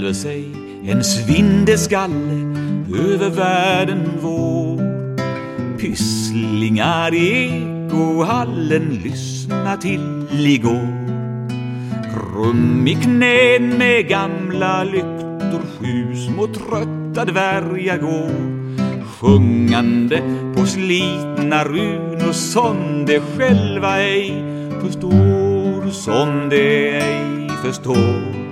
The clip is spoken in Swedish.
över sig en svindeskalle över världen vår. Pysslingar i ekohallen lyssna till igår. Krum i knän med gamla lyktor, 7 små trötta dvärgar går, sjungande på slitna runor som de själva ej förstår, som de ej förstår.